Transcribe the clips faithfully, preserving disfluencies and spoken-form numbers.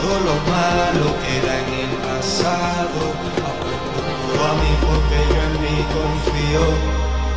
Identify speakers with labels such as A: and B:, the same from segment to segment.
A: todo lo malo queda en el pasado. Apuesto todo a mí porque yo en mí confío.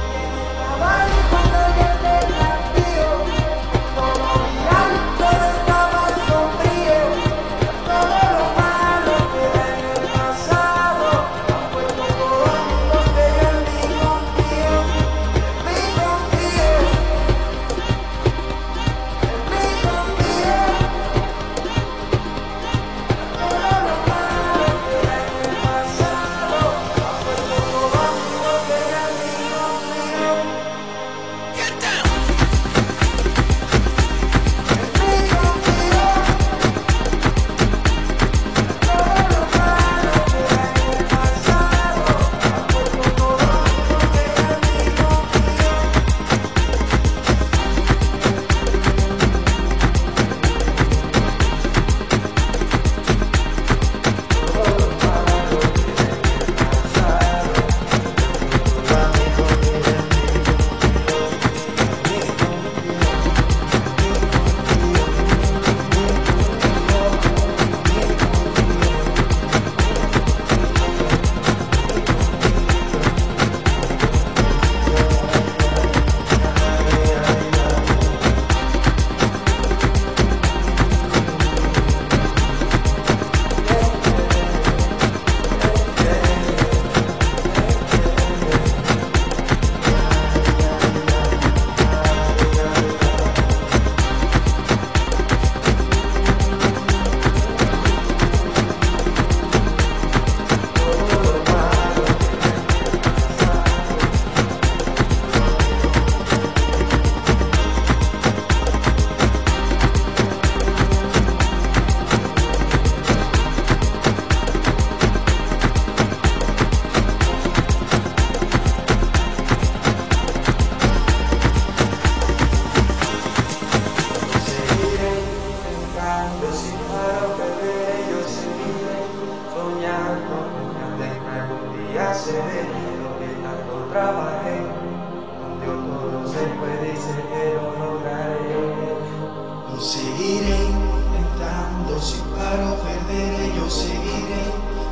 A: Se ve lo que tanto trabajé, con Dios todo se puede y sé que lo lograré. Lo seguiré intentando, sin paro perderé, yo seguiré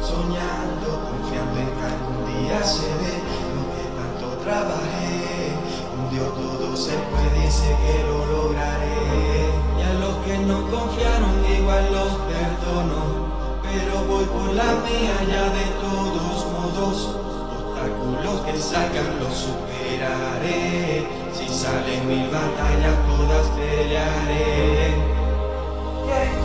A: soñando, confiando en que algún día se ve lo que tanto trabajé, con Dios todo se puede y sé que lo lograré. Y a los que no confiaron igual los perdono, pero voy por la mía ya de todos modos. Obstáculos que salgan los superaré, si salen mil batallas todas pelearé. Yeah.